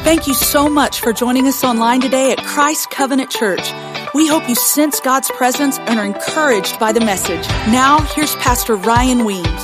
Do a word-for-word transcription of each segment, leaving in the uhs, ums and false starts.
Thank you so much for joining us online today at Christ Covenant Church. We hope you sense God's presence and are encouraged by the message. Now, here's Pastor Ryan Weems.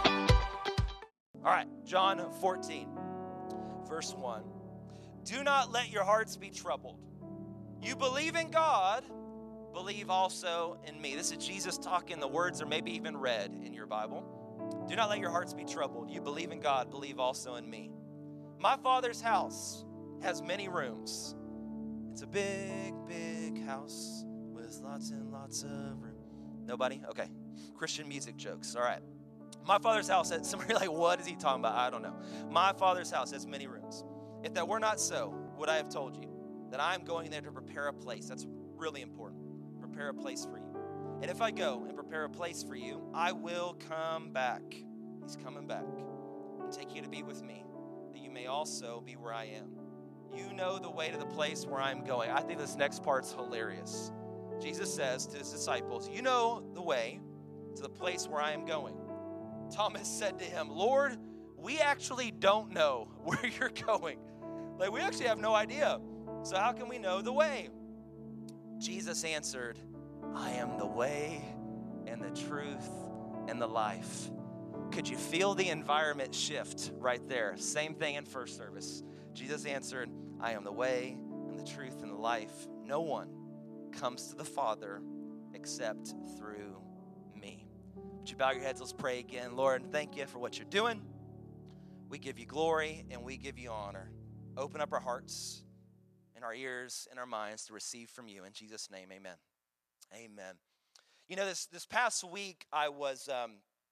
All right, John fourteen, verse one. Do not let your hearts be troubled. You believe in God, believe also in me. This is Jesus talking. The words are maybe even read in your Bible. Do not let your hearts be troubled. You believe in God, believe also in me. My Father's house has many rooms. It's a big, big house with lots and lots of room. Nobody? Okay. Christian music jokes. All right. My Father's house, some of you are like, what is he talking about? I don't know. My Father's house has many rooms. If that were not so, would I have told you that I'm going there to prepare a place? That's really important. Prepare a place for you. And if I go and prepare a place for you, I will come back. He's coming back and take you to be with me, that you may also be where I am. You know the way to the place where I'm going. I think this next part's hilarious. Jesus says to his disciples, you know the way to the place where I am going. Thomas said to him, Lord, we actually don't know where you're going. Like, we actually have no idea. So how can we know the way? Jesus answered, I am the way and the truth and the life. Could you feel the environment shift right there? Same thing in first service. Jesus answered, I am the way and the truth and the life. No one comes to the Father except through me. Would you bow your heads? Let's pray again. Lord, thank you for what you're doing. We give you glory and we give you honor. Open up our hearts and our ears and our minds to receive from you. In Jesus' name, amen. Amen. You know, this this past week, I was um,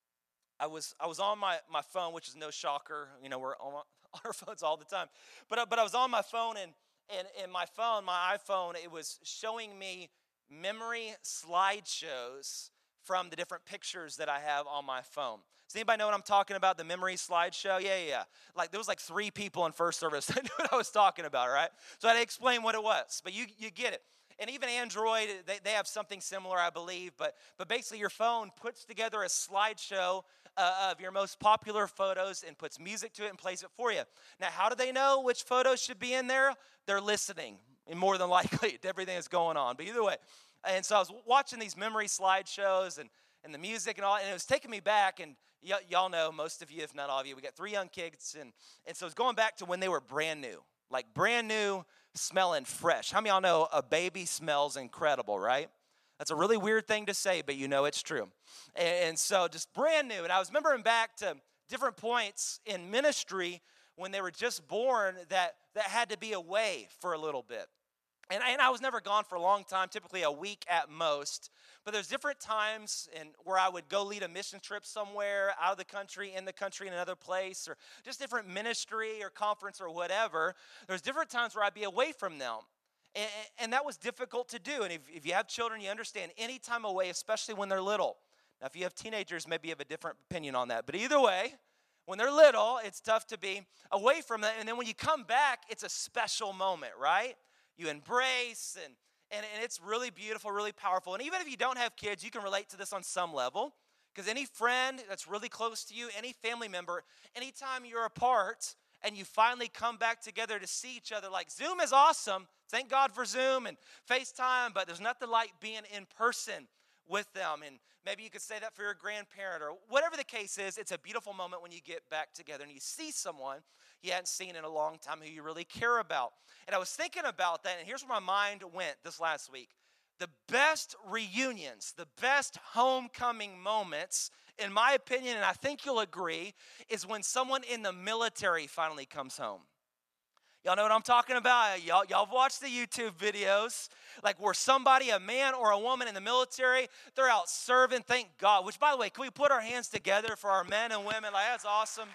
I was I was on my, my phone, which is no shocker. You know, we're on our phones all the time. But uh, but I was on my phone, and and and my phone, my iPhone, it was showing me memory slideshows from the different pictures that I have on my phone. Does anybody know what I'm talking about, the memory slideshow? Yeah, yeah, yeah. Like, there was like three people in first service that knew what I was talking about, right? So I had to explain what it was, but you you get it. And even Android, they, they have something similar, I believe, but but basically your phone puts together a slideshow uh, of your most popular photos and puts music to it and plays it for you. Now, how do they know which photos should be in there? They're listening, more than likely, to everything that's going on. But either way, and so I was watching these memory slideshows and, and the music and all, and it was taking me back, and y- y'all know, most of you, if not all of you, we got three young kids, and, and so it's going back to when they were brand new, like brand new, smelling fresh. How many of y'all know a baby smells incredible, right? That's a really weird thing to say, but you know it's true. And, and so just brand new, and I was remembering back to different points in ministry when they were just born that, that had to be away for a little bit. And I, and I was never gone for a long time, typically a week at most. But there's different times in, where I would go lead a mission trip somewhere, out of the country, in the country, in another place, or just different ministry or conference or whatever. There's different times where I'd be away from them. And, and that was difficult to do. And if, if you have children, you understand any time away, especially when they're little. Now, if you have teenagers, maybe you have a different opinion on that. But either way, when they're little, it's tough to be away from them. And then when you come back, it's a special moment, right? You embrace, and, and, and it's really beautiful, really powerful. And even if you don't have kids, you can relate to this on some level. Because any friend that's really close to you, any family member, anytime you're apart and you finally come back together to see each other, like Zoom is awesome. Thank God for Zoom and FaceTime, but there's nothing like being in person with them. And maybe you could say that for your grandparent or whatever the case is. It's a beautiful moment when you get back together and you see someone you hadn't seen in a long time who you really care about. And I was thinking about that, and here's where my mind went this last week. The best reunions, the best homecoming moments, in my opinion, and I think you'll agree, is when someone in the military finally comes home. Y'all know what I'm talking about? Y'all, y'all have watched the YouTube videos, like where somebody, a man or a woman in the military, they're out serving, thank God. Which, by the way, can we put our hands together for our men and women? Like, that's awesome.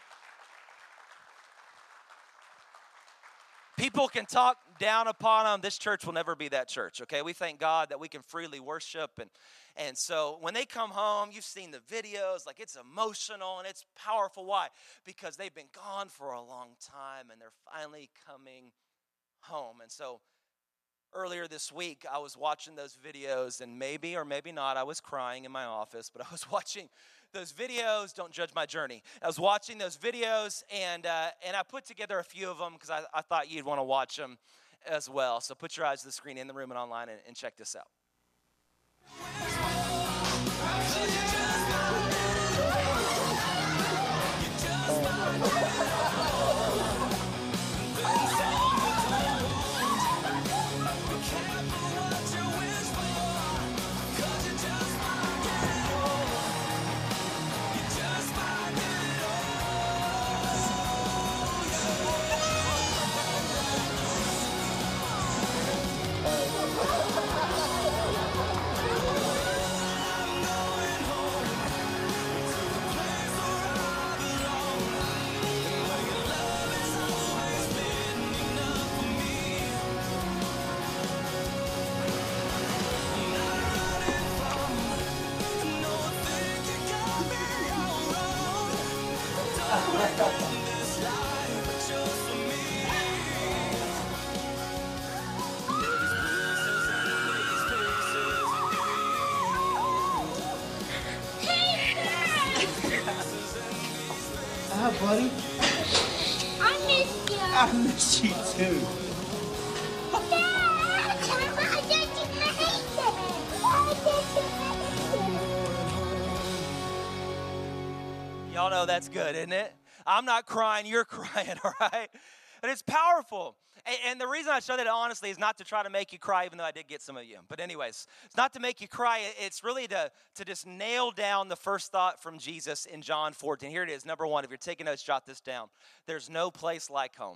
People can talk down upon them. This church will never be that church, okay? We thank God that we can freely worship. And, and so when they come home, you've seen the videos, like it's emotional and it's powerful. Why? Because they've been gone for a long time and they're finally coming home. And so earlier this week, I was watching those videos, and maybe or maybe not, I was crying in my office, but I was watching those videos. Don't judge my journey. I was watching those videos, and uh, and I put together a few of them because I, I thought you'd want to watch them as well. So put your eyes to the screen in the room and online and, and check this out. Hi, buddy. I miss you. I miss you too. Dad, I just hate it. I just hate it. Y'all know that's good, isn't it? I'm not crying, you're crying, all right? And it's powerful. And, and the reason I show that honestly is not to try to make you cry, even though I did get some of you. But anyways, it's not to make you cry. It's really to, to just nail down the first thought from Jesus in John fourteen. Here it is. Number one, if you're taking notes, jot this down. There's no place like home.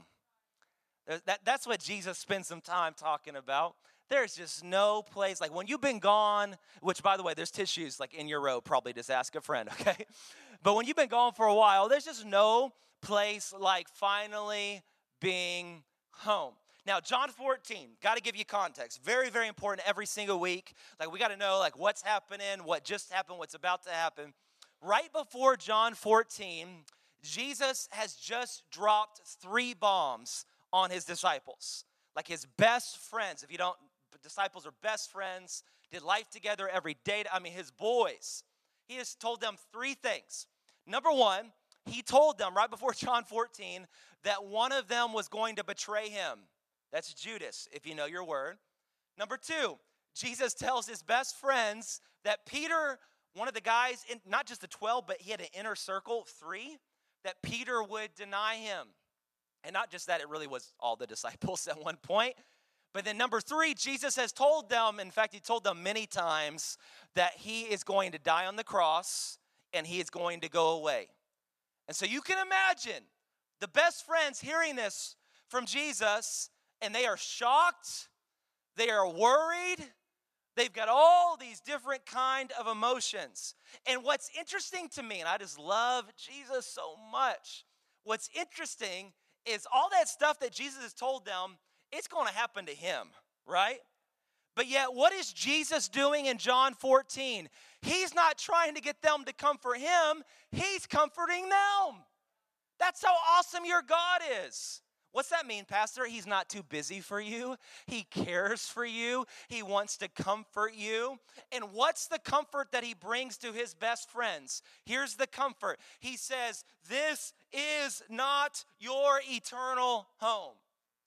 That, that's what Jesus spent some time talking about. There's just no place. Like when you've been gone, which by the way, there's tissues like in your row, probably just ask a friend, okay? But when you've been gone for a while, there's just no place like finally being home. Now, John fourteen, got to give you context. Very, very important every single week. Like we got to know like what's happening, what just happened, what's about to happen. Right before John fourteen, Jesus has just dropped three bombs on his disciples. Like his best friends. If you don't, disciples are best friends, did life together every day. I mean, his boys. He has told them three things. Number one, he told them right before John fourteen that one of them was going to betray him. That's Judas, if you know your word. Number two, Jesus tells his best friends that Peter, one of the guys, in, not just the twelve, but he had an inner circle of three, that Peter would deny him. And not just that, it really was all the disciples at one point. But then number three, Jesus has told them, in fact, he told them many times that he is going to die on the cross and he is going to go away. And so you can imagine the best friends hearing this from Jesus, and they are shocked, they are worried, they've got all these different kind of emotions. And what's interesting to me, and I just love Jesus so much, what's interesting is all that stuff that Jesus has told them, it's going to happen to him, right? But yet, what is Jesus doing in John fourteen? He's not trying to get them to comfort him. He's comforting them. That's how awesome your God is. What's that mean, Pastor? He's not too busy for you. He cares for you. He wants to comfort you. And what's the comfort that he brings to his best friends? Here's the comfort. He says, this is not your eternal home.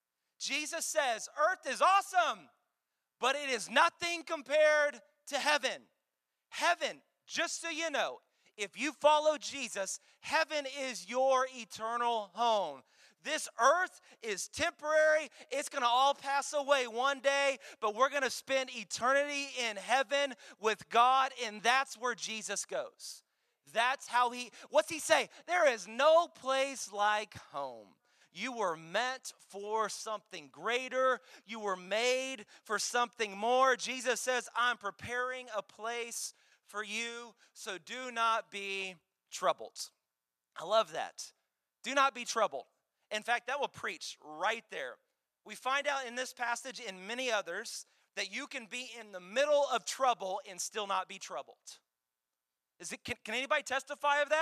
Jesus says, earth is awesome, but it is nothing compared to heaven. Heaven, just so you know, if you follow Jesus, heaven is your eternal home. This earth is temporary. It's going to all pass away one day, but we're going to spend eternity in heaven with God, and that's where Jesus goes. That's how he, what's he say? There is no place like home. You were meant for something greater. You were made for something more. Jesus says, I'm preparing a place for you, so do not be troubled. I love that. Do not be troubled. In fact, that will preach right there. We find out in this passage and many others that you can be in the middle of trouble and still not be troubled. Is it, can, can anybody testify of that?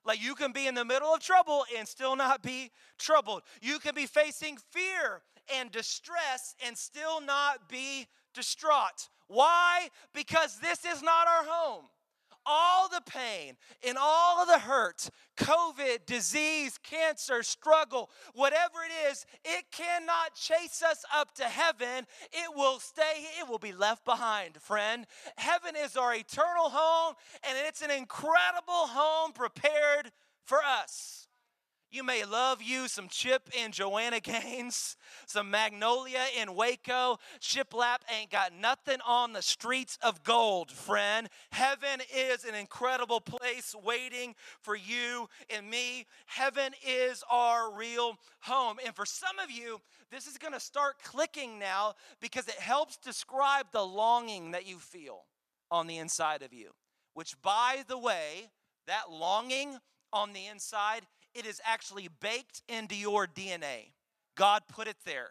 Like you can be in the middle of trouble and still not be troubled. You can be facing fear and distress and still not be distraught. Why? Because this is not our home. All the pain and all of the hurt, COVID, disease, cancer, struggle, whatever it is, it cannot chase us up to heaven. It will stay, it will be left behind, friend. Heaven is our eternal home, and it's an incredible home prepared for us. You may love you some Chip and Joanna Gaines, some Magnolia in Waco. Shiplap ain't got nothing on the streets of gold, friend. Heaven is an incredible place waiting for you and me. Heaven is our real home. And for some of you, this is going to start clicking now because it helps describe the longing that you feel on the inside of you. Which, by the way, that longing on the inside, it is actually baked into your D N A. God put it there.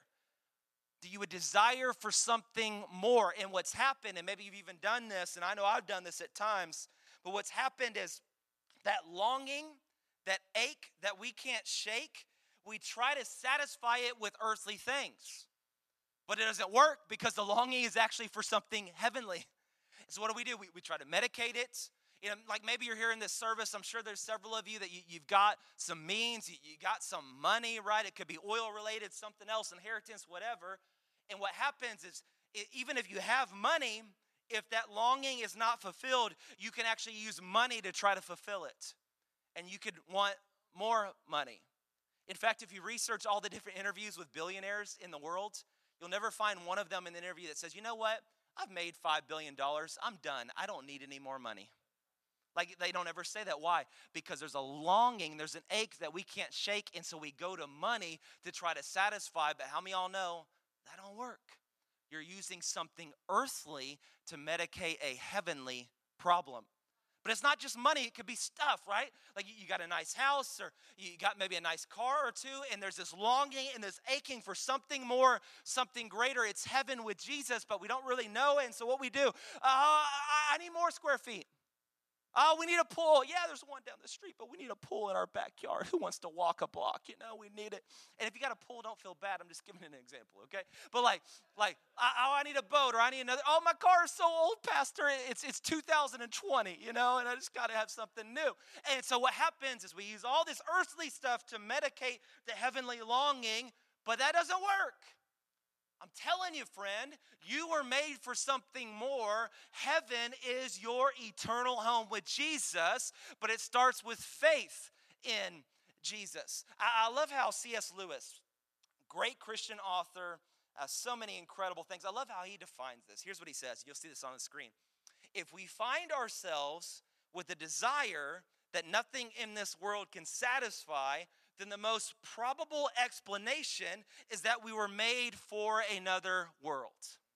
Do you a desire for something more? And what's happened, and maybe you've even done this, and I know I've done this at times, but what's happened is that longing, that ache that we can't shake, we try to satisfy it with earthly things. But it doesn't work because the longing is actually for something heavenly. So what do we do? We, we try to medicate it. You know, like maybe you're here in this service. I'm sure there's several of you that you, you've got some means, you, you got some money, right? It could be oil related, something else, inheritance, whatever. And what happens is, it, even if you have money, if that longing is not fulfilled, you can actually use money to try to fulfill it. And you could want more money. In fact, if you research all the different interviews with billionaires in the world, you'll never find one of them in the interview that says, you know what? I've made five billion dollars. I'm done. I don't need any more money. Like, they don't ever say that. Why? Because there's a longing, there's an ache that we can't shake, and so we go to money to try to satisfy. But how many of y'all know that don't work? You're using something earthly to medicate a heavenly problem. But it's not just money, it could be stuff, right? Like you got a nice house, or you got maybe a nice car or two, and there's this longing and this aching for something more, something greater. It's heaven with Jesus, but we don't really know it. And so what we do, uh, I need more square feet. Oh, we need a pool. Yeah, there's one down the street, but we need a pool in our backyard. Who wants to walk a block? You know, we need it. And if you got a pool, don't feel bad. I'm just giving an example, okay? But like, like, oh, I need a boat, or I need another. Oh, my car is so old, Pastor. It's it's two thousand twenty, you know, and I just got to have something new. And so what happens is we use all this earthly stuff to medicate the heavenly longing, but that doesn't work. I'm telling you, friend, you were made for something more. Heaven is your eternal home with Jesus, but it starts with faith in Jesus. I, I love how C S Lewis, great Christian author, uh, so many incredible things. I love how he defines this. Here's what he says. You'll see this on the screen. If we find ourselves with a desire that nothing in this world can satisfy, then the most probable explanation is that we were made for another world.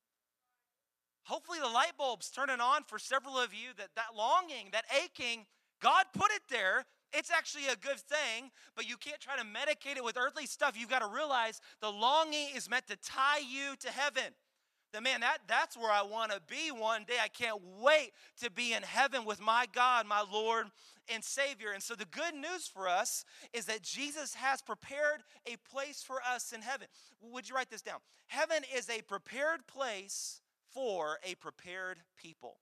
Hopefully the light bulb's turning on for several of you, that that longing, that aching, God put it there. It's actually a good thing, but you can't try to medicate it with earthly stuff. You've got to realize the longing is meant to tie you to heaven. That man, that, that's where I want to be one day. I can't wait to be in heaven with my God, my Lord and Savior. And so the good news for us is that Jesus has prepared a place for us in heaven. Would you write this down? Heaven is a prepared place for a prepared people.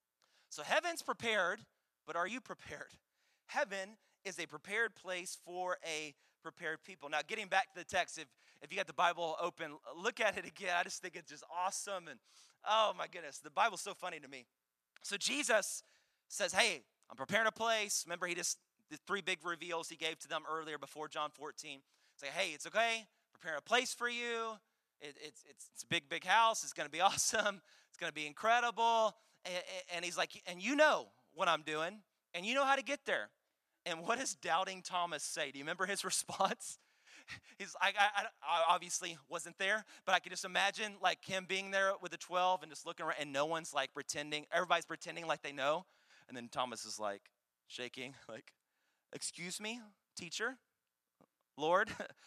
So heaven's prepared, but are you prepared? Heaven is a prepared place for a prepared people. Now, getting back to the text, if, if you got the Bible open, look at it again. I just think it's just awesome. And oh my goodness, the Bible's so funny to me. So Jesus says, hey, I'm preparing a place. Remember, he just, the three big reveals he gave to them earlier before John fourteen. Say, hey, it's okay. Prepare a place for you. It, it's, it's, it's a big, big house. It's going to be awesome. It's going to be incredible. And, and he's like, and you know what I'm doing, and you know how to get there. And what does doubting Thomas say? Do you remember his response? He's like, I, I, I obviously wasn't there, but I could just imagine like him being there with the twelve and just looking around, and no one's like pretending. Everybody's pretending like they know. And then Thomas is like shaking, like, excuse me, teacher, Lord,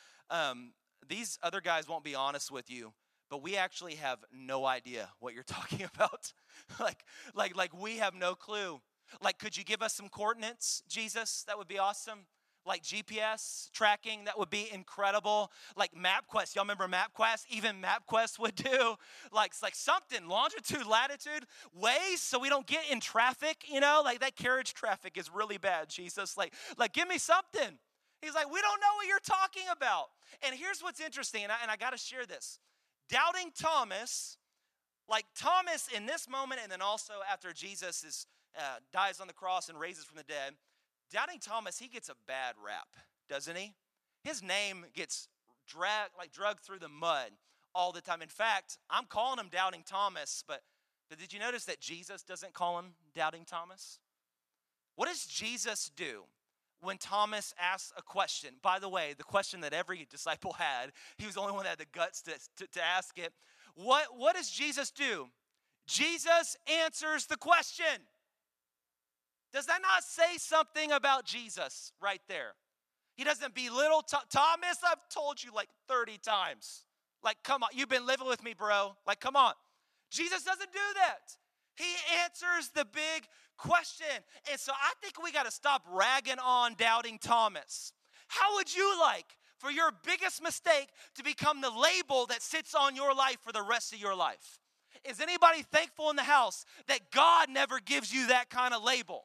um, these other guys won't be honest with you, but we actually have no idea what you're talking about. like, like, like we have no clue. Like, could you give us some coordinates, Jesus? That would be awesome. Like G P S tracking, that would be incredible. Like MapQuest, y'all remember MapQuest? Even MapQuest would do. Like, it's like something, longitude, latitude, ways so we don't get in traffic, you know? Like that carriage traffic is really bad, Jesus. Like, like give me something. He's like, we don't know what you're talking about. And here's what's interesting, and I, and I got to share this. Doubting Thomas, like Thomas in this moment, and then also after Jesus is, uh, dies on the cross and raises from the dead, Doubting Thomas, he gets a bad rap, doesn't he? His name gets dragged, like drugged through the mud all the time. In fact, I'm calling him Doubting Thomas, but, but did you notice that Jesus doesn't call him Doubting Thomas? What does Jesus do when Thomas asks a question? By the way, the question that every disciple had, he was the only one that had the guts to, to, to ask it. What, what does Jesus do? Jesus answers the question. Does that not say something about Jesus right there? He doesn't belittle Th- Thomas. I've told you like thirty times. Like, come on, you've been living with me, bro. Like, come on. Jesus doesn't do that. He answers the big question. And so I think we got to stop ragging on Doubting Thomas. How would you like for your biggest mistake to become the label that sits on your life for the rest of your life? Is anybody thankful in the house that God never gives you that kind of label?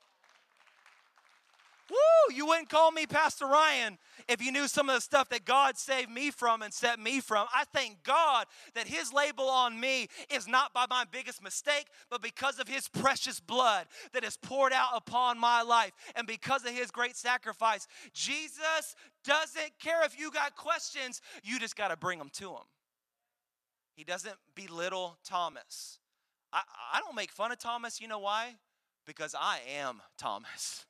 Woo, you wouldn't call me Pastor Ryan if you knew some of the stuff that God saved me from and set me from. I thank God that his label on me is not by my biggest mistake, but because of his precious blood that is poured out upon my life. And because of his great sacrifice, Jesus doesn't care if you got questions, you just got to bring them to him. He doesn't belittle Thomas. I, I don't make fun of Thomas, you know why? Because I am Thomas.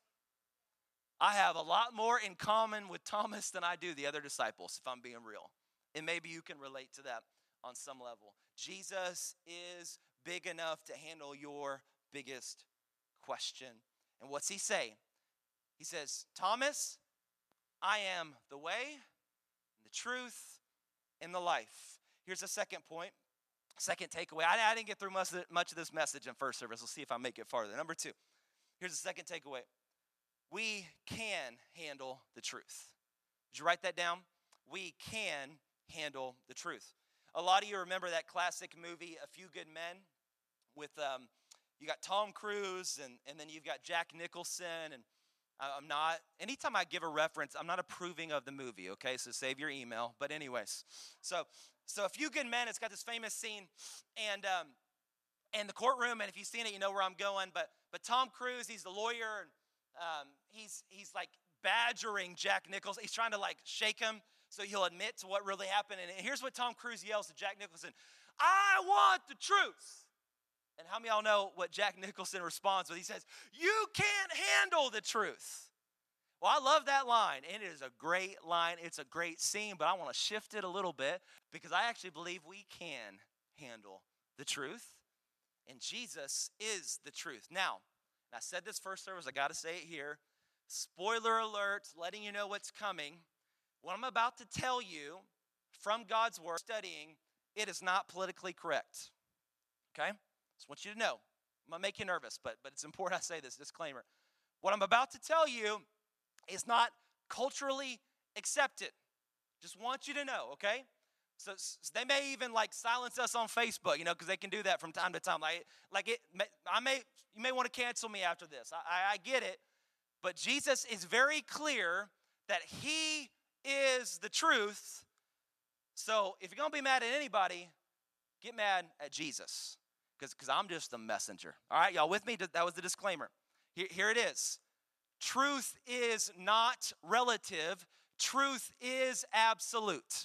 I have a lot more in common with Thomas than I do the other disciples, if I'm being real. And maybe you can relate to that on some level. Jesus is big enough to handle your biggest question. And what's he say? He says, Thomas, I am the way, the truth, and the life. Here's the second point, second takeaway. I, I didn't get through much of, the, much of this message in first service. We'll see if I make it farther. Number two, here's the second takeaway. We can handle the truth. Did you write that down? We can handle the truth. A lot of you remember that classic movie, A Few Good Men, with um, you got Tom Cruise, and, and then you've got Jack Nicholson, and I'm not, anytime I give a reference, I'm not approving of the movie, okay? So save your email. But anyways, so so A Few Good Men, it's got this famous scene, and um, and the courtroom, and if you've seen it, you know where I'm going, but but Tom Cruise, he's the lawyer, and Um, he's he's like badgering Jack Nicholson. He's trying to like shake him so he'll admit to what really happened. And here's what Tom Cruise yells to Jack Nicholson: I want the truth. And how many of y'all know what Jack Nicholson responds with? He says, you can't handle the truth. Well, I love that line. It is a great line. It's a great scene, but I want to shift it a little bit because I actually believe we can handle the truth. And Jesus is the truth. Now, and I said this first service, I got to say it here. Spoiler alert, letting you know what's coming. What I'm about to tell you from God's word, studying, it is not politically correct. Okay? Just want you to know. I'm going to make you nervous, but, but it's important I say this, disclaimer. What I'm about to tell you is not culturally accepted. Just want you to know, okay? So, so they may even like silence us on Facebook, you know, because they can do that from time to time. Like, like it, I may, you may want to cancel me after this. I, I get it, but Jesus is very clear that he is the truth. So if you're gonna be mad at anybody, get mad at Jesus, because because I'm just the messenger. All right, y'all with me? That was the disclaimer. Here, here it is. Truth is not relative. Truth is absolute.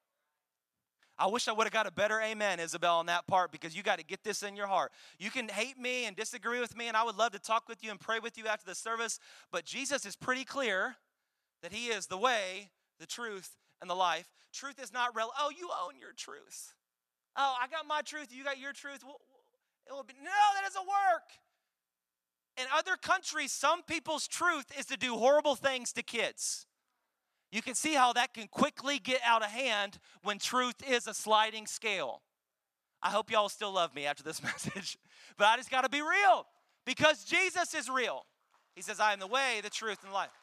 I wish I would have got a better amen, Isabel, on that part, because you got to get this in your heart. You can hate me and disagree with me, and I would love to talk with you and pray with you after the service, but Jesus is pretty clear that he is the way, the truth, and the life. Truth is not real. Oh, you own your truth. Oh, I got my truth, you got your truth. Well, it will be, no, that doesn't work. In other countries, some people's truth is to do horrible things to kids. You can see how that can quickly get out of hand when truth is a sliding scale. I hope y'all still love me after this message, but I just got to be real, Because Jesus is real. He says, I am the way, the truth, and the life.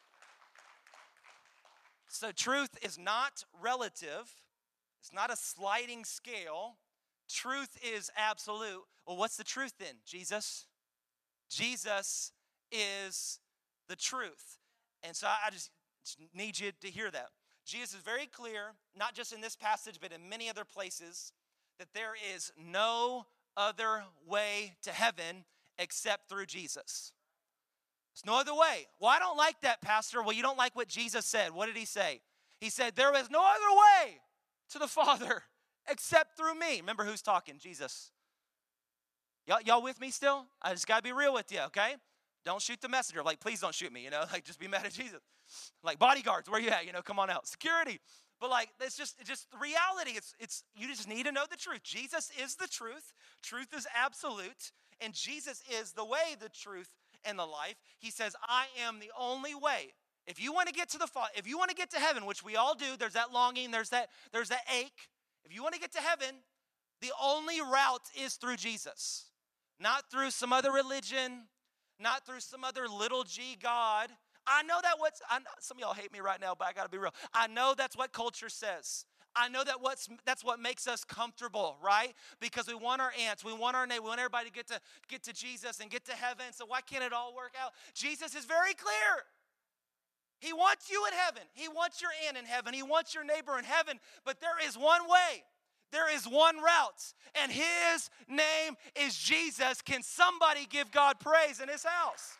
So truth is not relative. It's not a sliding scale. Truth is absolute. Well, what's the truth then? Jesus. Jesus is the truth. And so I just need you to hear that. Jesus is very clear, not just in this passage, but in many other places, that there is no other way to heaven except through Jesus. There's no other way. Well, I don't like that, Pastor. Well, you don't like what Jesus said. What did he say? He said, there is no other way to the Father except through me. Remember who's talking? Jesus. Y'all, y'all with me still? I just got to be real with you, okay? Don't shoot the messenger. Like, please don't shoot me, you know? Like, just be mad at Jesus. Like, bodyguards, where you at? You know, come on out. Security. But like, it's just, it's just the reality. It's, it's, you just need to know the truth. Jesus is the truth. Truth is absolute. And Jesus is the way, the truth, and the life. He says, I am the only way. If you want to get to the Father, if you want to get to heaven, which we all do, there's that longing, there's that, there's that ache. If you want to get to heaven, the only route is through Jesus. Not through some other religion, not through some other little g God. I know that what's, I know, some of y'all hate me right now, but I got to be real. I know that's what culture says. I know that what's that's what makes us comfortable, right? Because we want our aunts, we want our neighbor, we want everybody to get to get to Jesus and get to heaven. So why can't it all work out? Jesus is very clear. He wants you in heaven. He wants your aunt in heaven. He wants your neighbor in heaven. But there is one way. There is one route. And his name is Jesus. Can somebody give God praise in his house?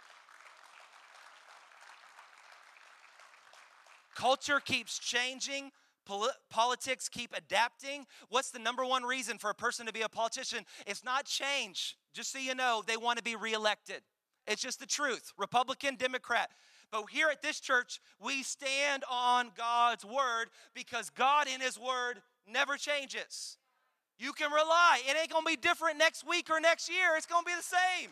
Culture keeps changing. Poli- politics keep adapting. What's the number one reason for a person to be a politician? It's not change. Just so you know, they want to be reelected. It's just the truth. Republican, Democrat. But here at this church, we stand on God's word because God in his word never changes. You can rely. It ain't going to be different next week or next year. It's going to be the same.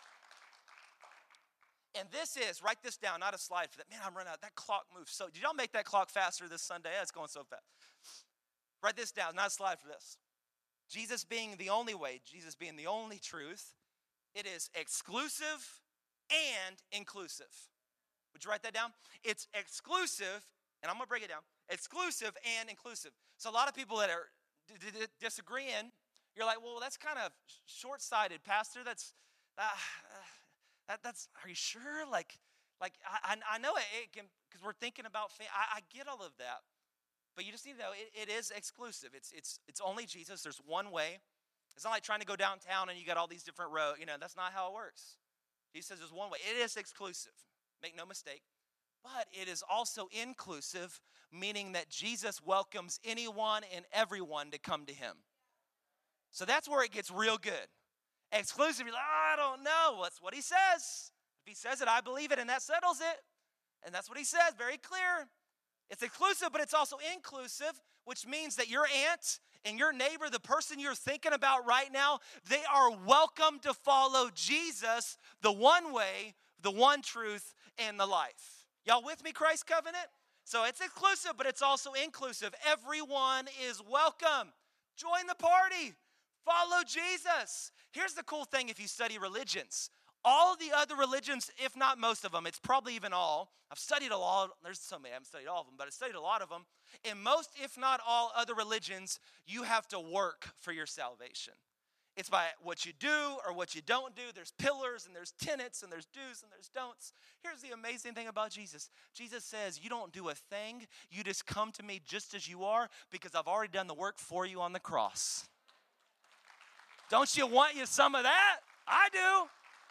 And this is, write this down, not a slide for that. Man, I'm running out. That clock moves so. Did y'all make that clock faster this Sunday? Yeah, it's going so fast. Write this down, not a slide for this. Jesus being the only way, Jesus being the only truth, it is exclusive and inclusive. Would you write that down? It's exclusive, and I'm going to break it down, exclusive and inclusive. So a lot of people that are d- d- disagreeing, you're like, well, that's kind of short-sighted, Pastor. That's, uh, that, that's, are you sure? Like, like I, I know it, it can, because we're thinking about, fam- I, I get all of that. But you just need to know, it, it is exclusive. It's, it's, it's only Jesus. There's one way. It's not like trying to go downtown and you got all these different roads. You know, that's not how it works. He says there's one way. It is exclusive. Make no mistake. But it is also inclusive, meaning that Jesus welcomes anyone and everyone to come to him. So that's where it gets real good. Exclusive, you're like, oh, I don't know. That's what he says. If he says it, I believe it, and that settles it. And that's what he says, very clear. It's exclusive, but it's also inclusive, which means that your aunt and your neighbor, the person you're thinking about right now, they are welcome to follow Jesus, the one way, the one truth, and the life. Y'all with me, Christ Covenant? So it's exclusive, but it's also inclusive. Everyone is welcome. Join the party. Follow Jesus. Here's the cool thing if you study religions. All the other religions, if not most of them, it's probably even all. I've studied a lot. There's so many, I haven't studied all of them, but I've studied a lot of them. In most, if not all other religions, you have to work for your salvation. It's by what you do or what you don't do. There's pillars and there's tenets and there's do's and there's don'ts. Here's the amazing thing about Jesus. Jesus says, you don't do a thing. You just come to me just as you are because I've already done the work for you on the cross. Don't you want you some of that? I do.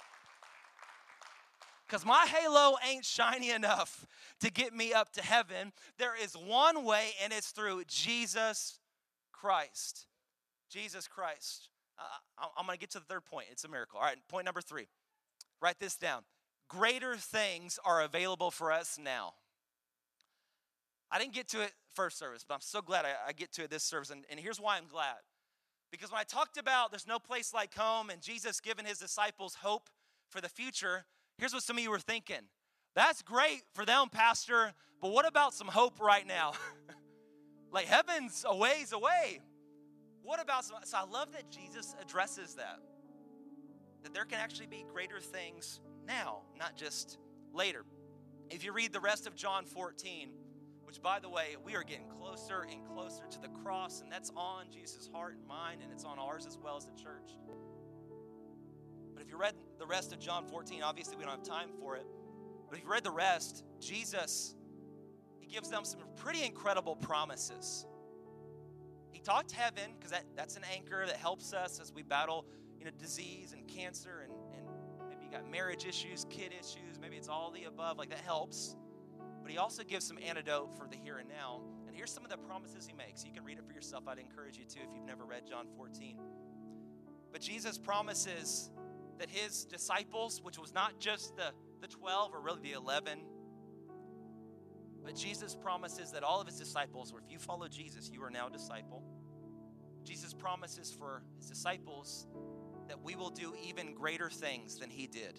Because my halo ain't shiny enough to get me up to heaven. There is one way, and it's through Jesus Christ. Jesus Christ. Uh, I'm going to get to the third point. It's a miracle. All right, point number three. Write this down. Greater things are available for us now. I didn't get to it first service, but I'm so glad I, I get to it this service. And, and here's why I'm glad. Because when I talked about there's no place like home and Jesus giving his disciples hope for the future, here's what some of you were thinking. That's great for them, Pastor, but what about some hope right now? Like heaven's a ways away. What about some? So I love that Jesus addresses that. that there can actually be greater things now, not just later. If you read the rest of John fourteen, which, by the way, we are getting closer and closer to the cross, and that's on Jesus' heart and mind, and it's on ours as well as the church. But if you read the rest of John fourteen, obviously we don't have time for it, but if you read the rest, Jesus, he gives them some pretty incredible promises. He talked heaven, because that, that's an anchor that helps us as we battle, you know, disease and cancer, and, and maybe you got marriage issues, kid issues, maybe it's all the above, like that helps. But he also gives some antidote for the here and now. And here's some of the promises he makes. You can read it for yourself. I'd encourage you to if you've never read John fourteen. But Jesus promises that his disciples, which was not just the, the twelve or really the eleven, but Jesus promises that all of his disciples, or if you follow Jesus, you are now a disciple. Jesus promises for his disciples that we will do even greater things than he did.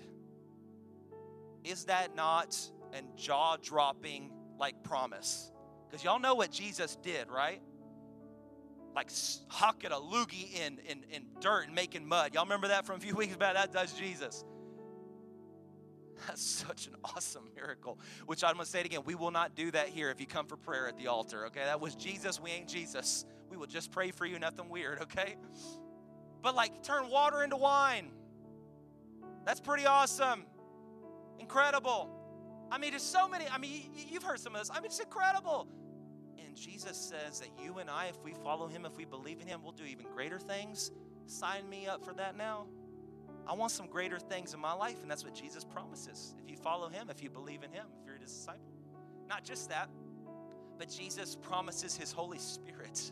Is that not a jaw-dropping like promise? Because y'all know what Jesus did, right? Like hucking a loogie in, in, in dirt and making mud. Y'all remember that from a few weeks back? That does Jesus. That's such an awesome miracle, which I'm going to say it again. We will not do that here if you come for prayer at the altar, okay? That was Jesus. We ain't Jesus. We will just pray for you, nothing weird, okay? But like turn water into wine. That's pretty awesome. Incredible. I mean, there's so many. I mean, you've heard some of this. I mean, it's incredible. And Jesus says that you and I, if we follow him, if we believe in him, we'll do even greater things. Sign me up for that now. I want some greater things in my life, and that's what Jesus promises. If you follow him, if you believe in him, if you're his disciple. Not just that, but Jesus promises his Holy Spirit.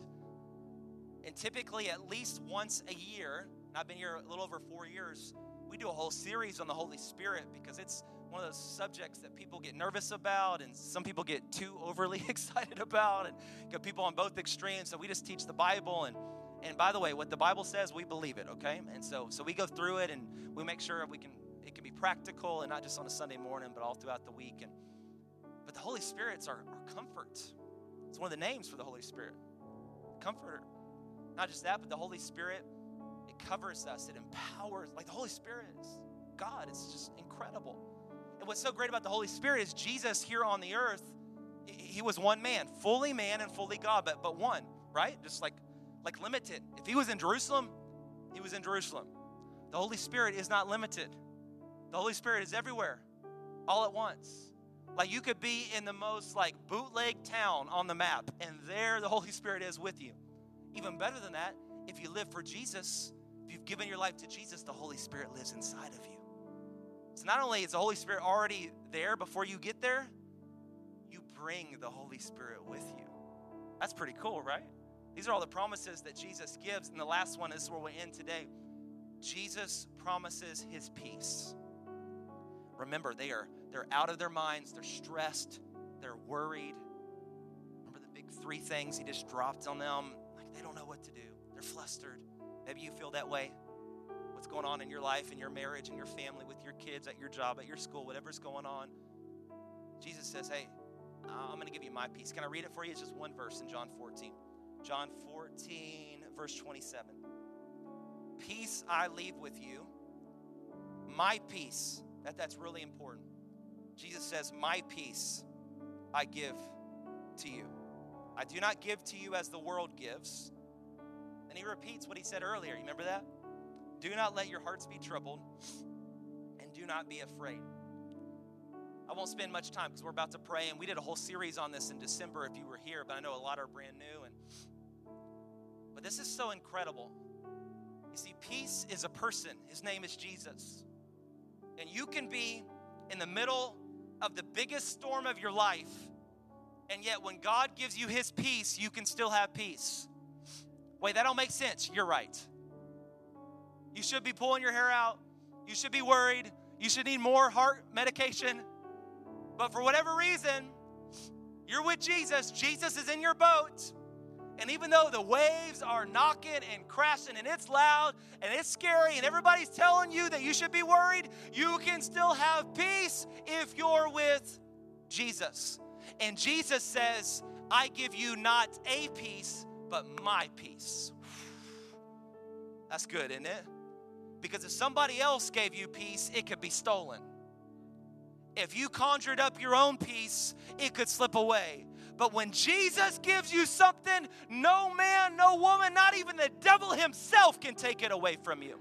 And typically at least once a year, and I've been here a little over four years, we do a whole series on the Holy Spirit because it's one of those subjects that people get nervous about and some people get too overly excited about, and got people on both extremes. So we just teach the Bible, and And by the way, what the Bible says, we believe it, okay? And so so we go through it, and we make sure we can it can be practical and not just on a Sunday morning, but all throughout the week. And but the Holy Spirit's our, our comfort. It's one of the names for the Holy Spirit, Comforter. Not just that, but the Holy Spirit, it covers us, it empowers. Like the Holy Spirit is God. It's just incredible. And what's so great about the Holy Spirit is Jesus here on the earth, he was one man, fully man and fully God, but but one, right? Just like Like limited. If he was in Jerusalem, he was in Jerusalem. The Holy Spirit is not limited. The Holy Spirit is everywhere, all at once. Like you could be in the most like bootleg town on the map, and there the Holy Spirit is with you. Even better than that, if you live for Jesus, if you've given your life to Jesus, the Holy Spirit lives inside of you. So not only is the Holy Spirit already there before you get there, you bring the Holy Spirit with you. That's pretty cool, right? These are all the promises that Jesus gives. And the last one is where we end today. Jesus promises his peace. Remember, they are they're out of their minds. They're stressed. They're worried. Remember the big three things he just dropped on them? Like they don't know what to do. They're flustered. Maybe you feel that way. What's going on in your life, in your marriage, in your family, with your kids, at your job, at your school, whatever's going on. Jesus says, hey, I'm going to give you my peace. Can I read it for you? It's just one verse in John fourteen. John fourteen, verse twenty-seven. Peace I leave with you. My peace. That, that's really important. Jesus says, my peace I give to you. I do not give to you as the world gives. And he repeats what he said earlier. You remember that? Do not let your hearts be troubled, and do not be afraid. I won't spend much time because we're about to pray, and we did a whole series on this in December if you were here, but I know a lot are brand new. And But this is so incredible. You see, peace is a person. His name is Jesus. And you can be in the middle of the biggest storm of your life, and yet when God gives you his peace, you can still have peace. Wait, that don't make sense. You're right. You should be pulling your hair out. You should be worried. You should need more heart medication. But for whatever reason, you're with Jesus. Jesus is in your boat. And even though the waves are knocking and crashing and it's loud and it's scary and everybody's telling you that you should be worried, you can still have peace if you're with Jesus. And Jesus says, I give you not a peace, but my peace. That's good, isn't it? Because if somebody else gave you peace, it could be stolen. If you conjured up your own peace, it could slip away. But when Jesus gives you something, no man, no woman, not even the devil himself can take it away from you.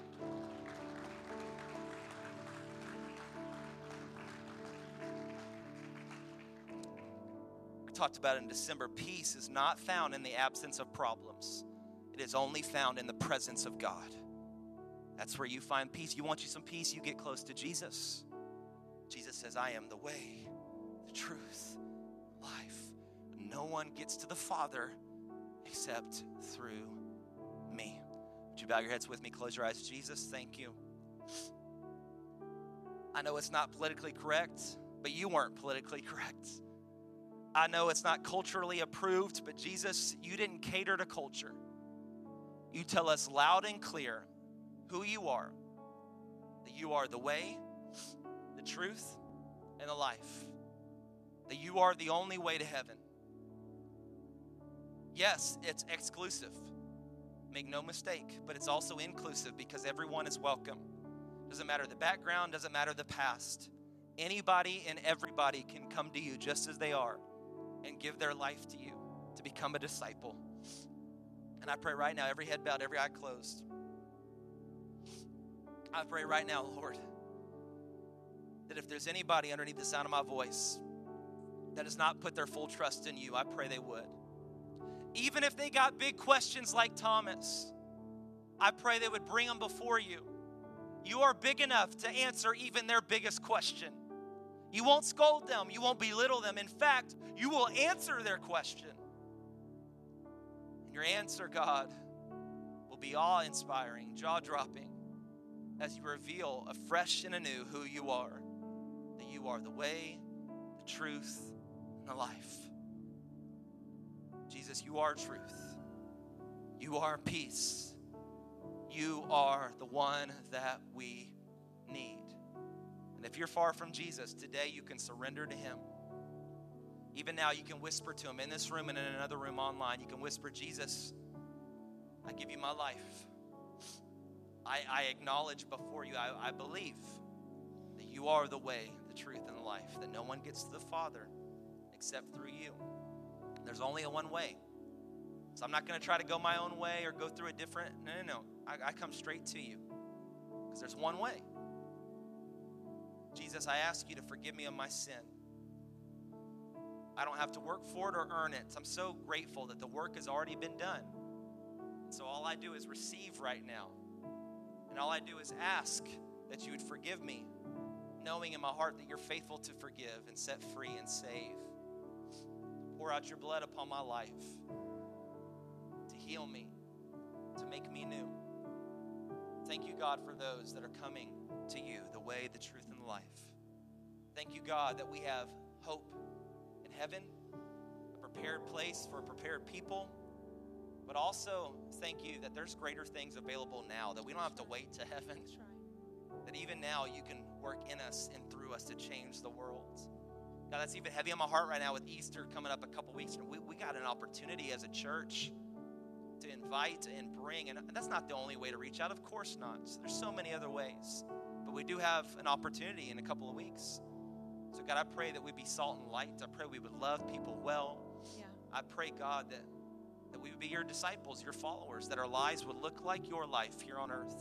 We talked about it in December. Peace is not found in the absence of problems. It is only found in the presence of God. That's where you find peace. You want you some peace, you get close to Jesus. Jesus says, I am the way, the truth, life. No one gets to the Father except through me. Would you bow your heads with me? Close your eyes. Jesus, thank you. I know it's not politically correct, but you weren't politically correct. I know it's not culturally approved, but Jesus, you didn't cater to culture. You tell us loud and clear who you are, that you are the way, the truth, and the life, that you are the only way to heaven. Yes, it's exclusive. Make no mistake, but it's also inclusive because everyone is welcome. Doesn't matter the background, doesn't matter the past. Anybody and everybody can come to you just as they are and give their life to you to become a disciple. And I pray right now, every head bowed, every eye closed. I pray right now, Lord, that if there's anybody underneath the sound of my voice that has not put their full trust in you, I pray they would. Even if they got big questions like Thomas, I pray they would bring them before you. You are big enough to answer even their biggest question. You won't scold them. You won't belittle them. In fact, you will answer their question. And your answer, God, will be awe-inspiring, jaw-dropping, as you reveal afresh and anew who you are. That you are the way, the truth, and the life. Jesus, you are truth. You are peace. You are the one that we need. And if you're far from Jesus, today you can surrender to him. Even now you can whisper to him in this room and in another room online. You can whisper, Jesus, I give you my life. I, I acknowledge before you, I, I believe that you are the way, the truth, and the life, that no one gets to the Father except through you. There's only a one way. So I'm not going to try to go my own way or go through a different, no, no, no. I, I come straight to you because there's one way. Jesus, I ask you to forgive me of my sin. I don't have to work for it or earn it. I'm so grateful that the work has already been done. So all I do is receive right now. And all I do is ask that you would forgive me, knowing in my heart that you're faithful to forgive and set free and save. Pour out your blood upon my life to heal me, to make me new. Thank you, God, for those that are coming to you, the way, the truth, and the life. Thank you, God, that we have hope in heaven, a prepared place for a prepared people. But also, thank you that there's greater things available now, that we don't have to wait to heaven. That even now you can work in us and through us to change the world. God, that's even heavy on my heart right now with Easter coming up a couple weeks. We, we got an opportunity as a church to invite and bring. And that's not the only way to reach out. Of course not. There's so many other ways. But we do have an opportunity in a couple of weeks. So God, I pray that we'd be salt and light. I pray we would love people well. Yeah. I pray, God, that, that we would be your disciples, your followers, that our lives would look like your life here on earth.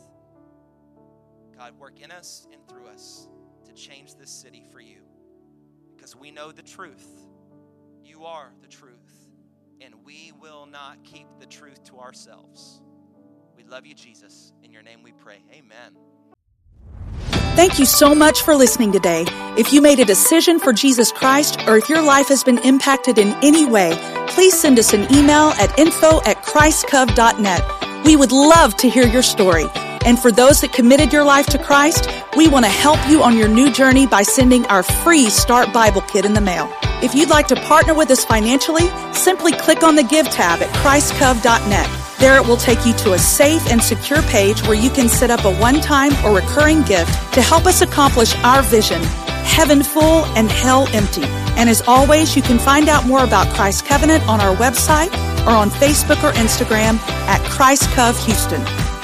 God, work in us and through us to change this city for you. Because we know the truth. You are the truth. And we will not keep the truth to ourselves. We love you, Jesus. In your name we pray. Amen. Thank you so much for listening today. If you made a decision for Jesus Christ, or if your life has been impacted in any way, please send us an email at info at christcov dot net. We would love to hear your story. And for those that committed your life to Christ, we want to help you on your new journey by sending our free Start Bible Kit in the mail. If you'd like to partner with us financially, simply click on the Give tab at christcov dot net. There it will take you to a safe and secure page where you can set up a one-time or recurring gift to help us accomplish our vision, heaven full and hell empty. And as always, you can find out more about Christ Covenant on our website or on Facebook or Instagram at Christ Cov Houston.